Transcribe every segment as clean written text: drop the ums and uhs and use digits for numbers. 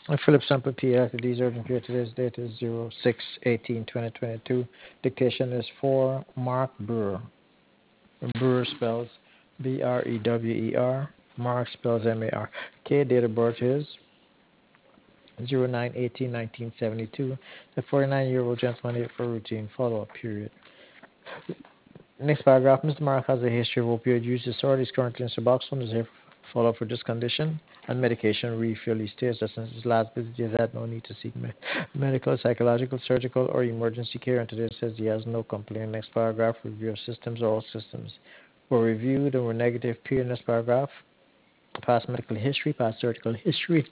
Philip Sample P. These urgent period. Today's date is 06/18/2022. Dictation is for Mark Brewer. Brewer spells Brewer. Mark spells Mark. Date of birth is 09/18/1972. The 49-year-old gentleman here for routine follow-up period. Next paragraph. Mr. Mark has a history of opioid use disorder. He's currently in Suboxone. Is here follow-up for this condition and medication refill. He states that since his last visit, he has had no need to seek medical, psychological, surgical, or emergency care. And today says he has no complaint. Next paragraph. Review of systems. All systems were reviewed and were negative. Period. Next paragraph. Past medical history, past surgical history,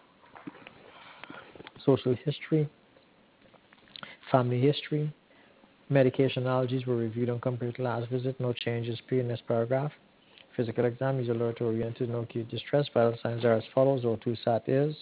social history, family history. Medication allergies were reviewed and compared to last visit. No changes. Period. Next paragraph. Physical exam is alert oriented. No acute distress. Vital signs are as follows. O2 sat is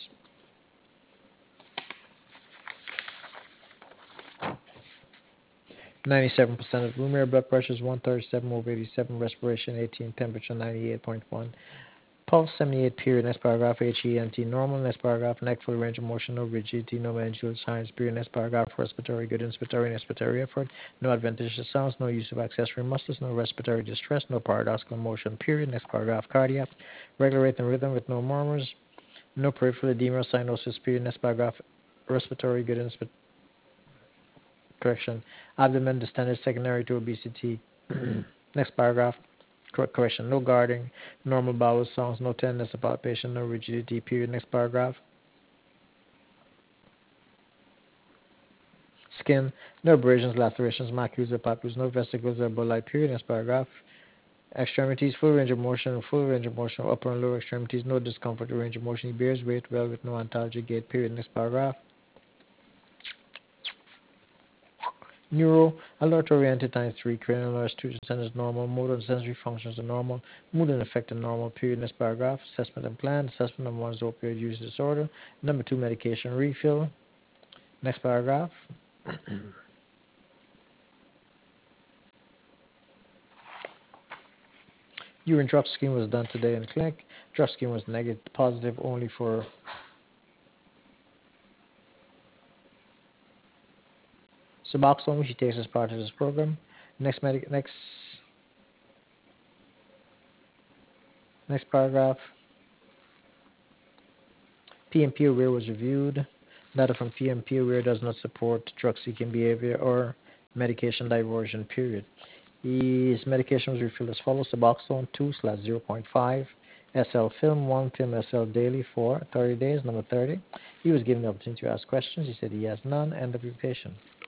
97% of room air. Blood pressure is 137 over 87. Respiration 18. Temperature 98.1. Pulse 78. Period. Next paragraph. HENT normal. Next paragraph. Neck full range of motion. No rigidity. No meningeal signs. Period. Next paragraph. Respiratory good. Inspiratory and expiratory effort. No adventitious sounds. No use of accessory muscles. No respiratory distress. No paradoxical motion. Period. Next paragraph. Cardiac. Regular rate and rhythm with no murmurs. No peripheral edema. Cyanosis. Period. Next paragraph. Respiratory good. Correction. Abdomen distended secondary to obesity. Next paragraph. Correction. No guarding. Normal bowel sounds. No tenderness of palpation. No rigidity. Period. Next paragraph. Skin. No abrasions, lacerations, macules, or papules. No vesicles or bulli. Period. Next paragraph. Extremities. Full range of motion. Full range of motion. Upper and lower extremities. No discomfort or range of motion. He bears weight well with no ontology gait. Period. Next paragraph. Neuro, alert oriented times 3, cranial alert, 2% is normal, motor and sensory functions are normal, mood and affect are normal. Period. Next paragraph. Assessment and plan. Assessment number 1 is opioid use disorder. Number 2, medication refill. Next paragraph. Urine drug scheme was done today in clinic. Drug scheme was negative, positive only for Suboxone, which he takes as part of his program. Next paragraph. PMP aware was reviewed. Data from PMP aware does not support drug-seeking behavior or medication diversion. Period. His medication was refilled as follows: Suboxone 2/0.5 SL film, 1 film SL daily for 30 days. Number 30. He was given the opportunity to ask questions. He said he has none. End of invitation.